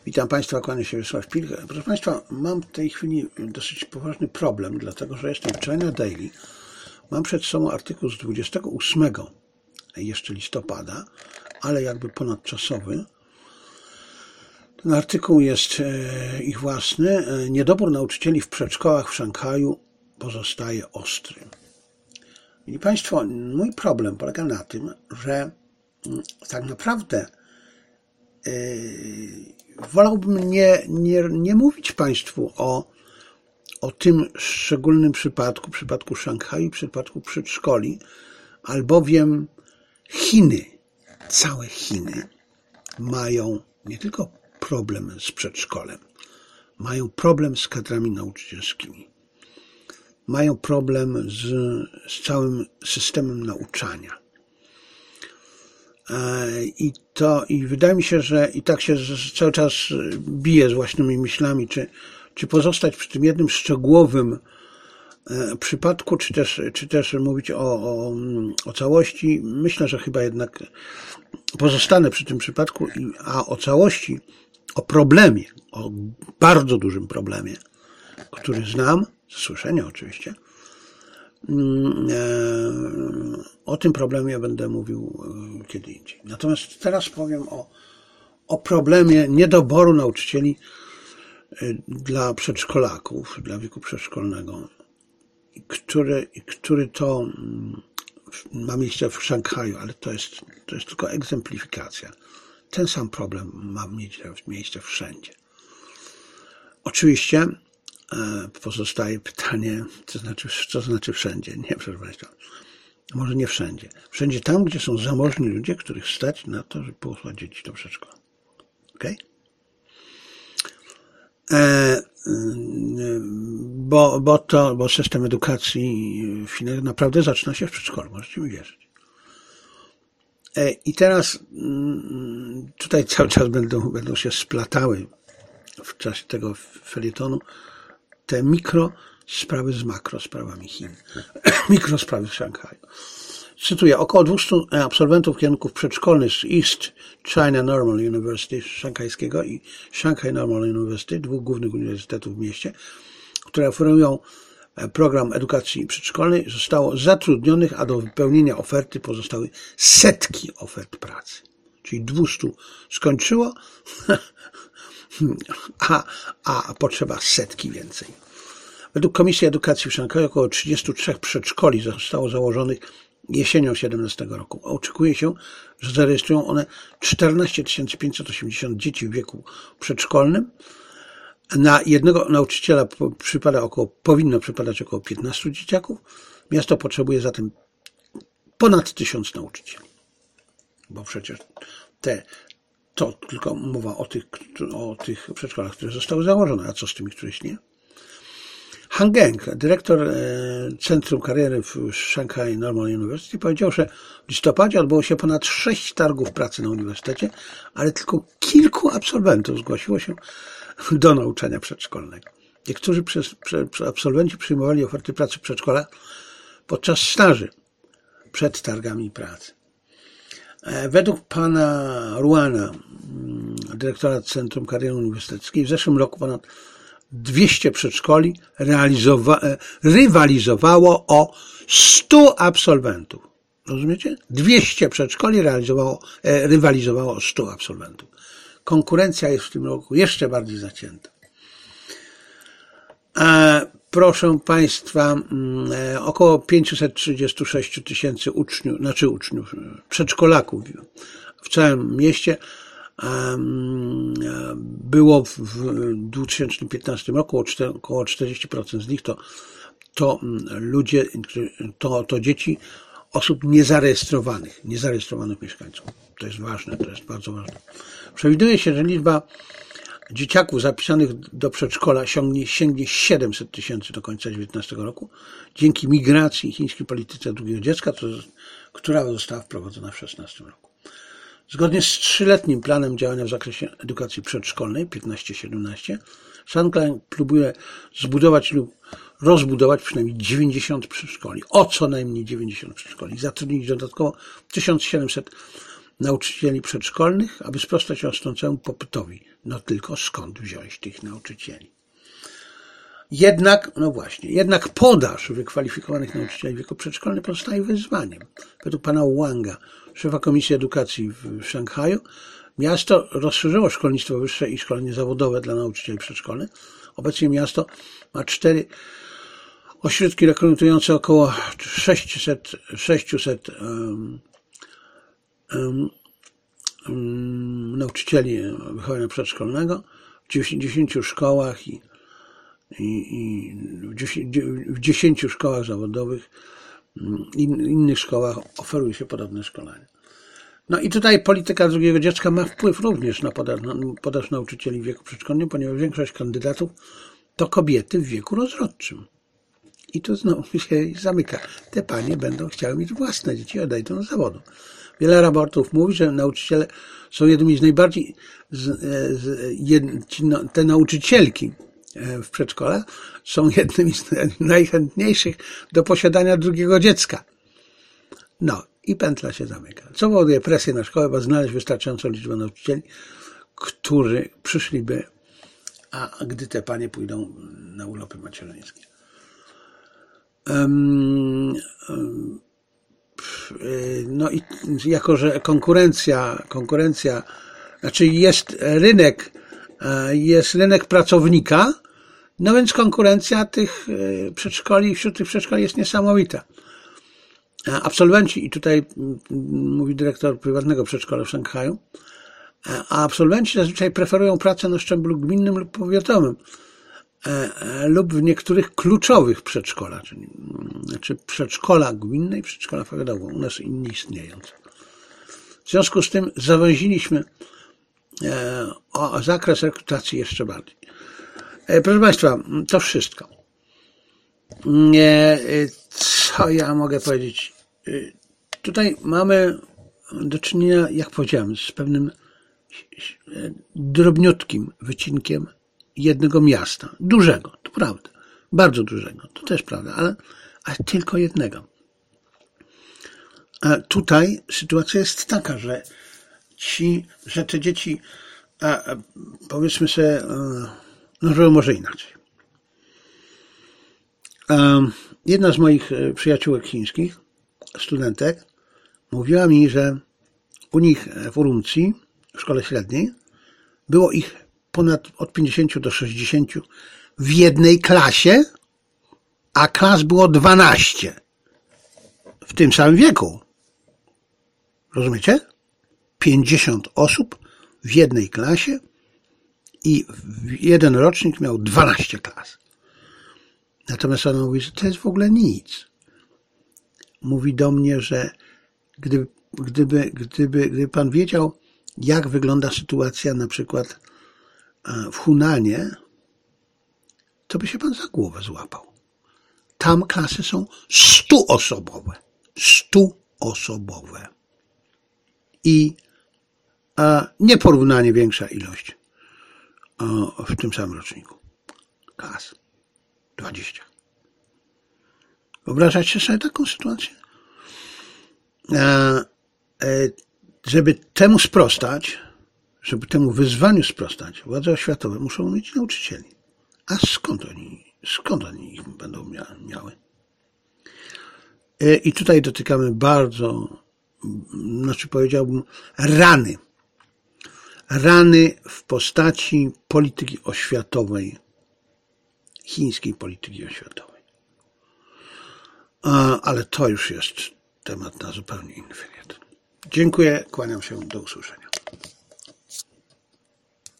Witam Państwa, kłaniam się Wiesław Pilch. Proszę Państwa, mam w tej chwili dosyć poważny problem, dlatego że jestem w China Daily. Mam przed sobą artykuł z 28 jeszcze listopada, ale jakby ponadczasowy. Ten artykuł jest ich własny. Niedobór nauczycieli w przedszkolach w Szanghaju pozostaje ostry. Mili Państwo, mój problem polega na tym, że tak naprawdę wolałbym nie mówić Państwu o tym szczególnym przypadku Szanghaju, przypadku przedszkoli, albowiem Chiny, całe Chiny mają nie tylko problem z przedszkolem, mają problem z kadrami nauczycielskimi, mają problem z całym systemem nauczania. I wydaje mi się, że i tak się cały czas biję z własnymi myślami, czy pozostać przy tym jednym szczegółowym przypadku, czy też mówić o całości. Myślę, że chyba jednak pozostanę przy tym przypadku, a o całości, o problemie, o bardzo dużym problemie, który znam, z słyszenia oczywiście, o tym problemie będę mówił kiedy indziej. Natomiast teraz powiem o problemie niedoboru nauczycieli dla przedszkolaków, dla wieku przedszkolnego, który to ma miejsce w Szanghaju, ale to jest tylko egzemplifikacja. Ten sam problem ma mieć miejsce wszędzie. Oczywiście pozostaje pytanie, co znaczy wszędzie. Nie, proszę Państwa, może nie wszędzie. Wszędzie tam, gdzie są zamożni ludzie, których stać na to, żeby posłać dzieci do przedszkola. Okej? Bo system edukacji w Chinach naprawdę zaczyna się w przedszkolu, możecie mi wierzyć. I teraz tutaj cały czas będą się splatały w czasie tego felietonu te mikrosprawy z makrosprawami Chin. Mikrosprawy w Szanghaju. Cytuję, około 200 absolwentów kierunków przedszkolnych z East China Normal University szanghajskiego i Shanghai Normal University, dwóch głównych uniwersytetów w mieście, które oferują program edukacji przedszkolnej, zostało zatrudnionych, a do wypełnienia oferty pozostały setki ofert pracy. Czyli 200 skończyło, a potrzeba setki więcej. Według Komisji Edukacji w Szanghaju około 33 przedszkoli zostało założonych jesienią 2017 roku. Oczekuje się, że zarejestrują one 14 580 dzieci w wieku przedszkolnym. Na jednego nauczyciela powinno przypadać około 15 dzieciaków. Miasto potrzebuje zatem ponad 1000 nauczycieli. Bo przecież to tylko mowa o tych przedszkolach, które zostały założone, a co z tymi, których nie? Han Geng, dyrektor Centrum Kariery w Shanghai Normal University, powiedział, że w listopadzie odbyło się ponad 6 targów pracy na uniwersytecie, ale tylko kilku absolwentów zgłosiło się do nauczania przedszkolnego. Niektórzy absolwenci przyjmowali oferty pracy w przedszkolach podczas staży przed targami pracy. Według pana Ruana, dyrektora Centrum Kariery Uniwersyteckiej, w zeszłym roku ponad 200 przedszkoli rywalizowało o 100 absolwentów. Rozumiecie? 200 przedszkoli rywalizowało o 100 absolwentów. Konkurencja jest w tym roku jeszcze bardziej zacięta. Proszę Państwa, około 536 tysięcy uczniów, przedszkolaków w całym mieście było w 2015 roku, około 40% z nich to ludzie, to dzieci osób niezarejestrowanych mieszkańców. To jest ważne, to jest bardzo ważne. Przewiduje się, że liczba dzieciaków zapisanych do przedszkola sięgnie 700 tysięcy do końca 2019 roku, dzięki migracji i chińskiej polityce drugiego dziecka, która została wprowadzona w 2016 roku. Zgodnie z 3-letnim planem działania w zakresie edukacji przedszkolnej 15-17, Shanghai próbuje zbudować lub rozbudować przynajmniej 90 przedszkoli, co najmniej 90 przedszkoli, zatrudnić dodatkowo 1700 nauczycieli przedszkolnych, aby sprostać rosnącemu popytowi No tylko skąd wziąć tych nauczycieli? Jednak podaż wykwalifikowanych nauczycieli w wieku przedszkolnym pozostaje wyzwaniem. Według pana Wanga, szefa Komisji Edukacji w Szanghaju, miasto rozszerzyło szkolnictwo wyższe i szkolenie zawodowe dla nauczycieli przedszkolnych. Obecnie miasto ma 4 ośrodki rekrutujące około 600 nauczycieli wychowania przedszkolnego w 10 szkołach i w 10 szkołach zawodowych i innych szkołach oferuje się podobne szkolenia. No i tutaj polityka drugiego dziecka ma wpływ również na podaż nauczycieli w wieku przedszkolnym, ponieważ większość kandydatów to kobiety w wieku rozrodczym. I tu znowu się zamyka. Te panie będą chciały mieć własne dzieci, odejdą z zawodu. Wiele raportów mówi, że nauczyciele są jednymi z najbardziej, te nauczycielki w przedszkolach są jednymi z najchętniejszych do posiadania drugiego dziecka. No i pętla się zamyka. Co powoduje presję na szkołę, by znaleźć wystarczającą liczbę nauczycieli, którzy przyszliby, a gdy te panie pójdą na urlopy macierzyńskie. No i jako, że konkurencja, znaczy jest rynek pracownika, no więc konkurencja tych przedszkoli, wśród tych przedszkoli jest niesamowita. Absolwenci, i tutaj mówi dyrektor prywatnego przedszkola w Szanghaju, a absolwenci zazwyczaj preferują pracę na szczeblu gminnym lub powiatowym lub w niektórych kluczowych przedszkolach, znaczy przedszkola gminne i przedszkola powiatowe, u nas nie istniejące. W związku z tym zawęziliśmy zakres rekrutacji jeszcze bardziej. Proszę Państwa, to wszystko. Co ja mogę powiedzieć? Tutaj mamy do czynienia, jak powiedziałem, z pewnym drobniutkim wycinkiem jednego miasta. Dużego, to prawda. Bardzo dużego, to też prawda, ale tylko jednego. A tutaj sytuacja jest taka, że te dzieci, powiedzmy sobie, no może inaczej. Jedna z moich przyjaciółek chińskich, studentek, mówiła mi, że u nich w Urumqi, w szkole średniej, było ich od 50 do 60 w jednej klasie, a klas było 12 w tym samym wieku. Rozumiecie? 50 osób w jednej klasie i jeden rocznik miał 12 klas. Natomiast ona mówi, że to jest w ogóle nic. Mówi do mnie, że gdyby pan wiedział, jak wygląda sytuacja na przykład w Hunanie, to by się pan za głowę złapał. Tam klasy są 100-osobowe. 100-osobowe. I nieporównanie większa ilość w tym samym roczniku. Klas. 20. Wyobrażacie sobie taką sytuację? Żeby temu sprostać, żeby temu wyzwaniu sprostać, władze oświatowe muszą mieć nauczycieli. A skąd oni ich będą miały? I tutaj dotykamy bardzo, znaczy powiedziałbym, rany w postaci polityki oświatowej, chińskiej polityki oświatowej. Ale to już jest temat na zupełnie inny wywiad. Dziękuję, kłaniam się, do usłyszenia.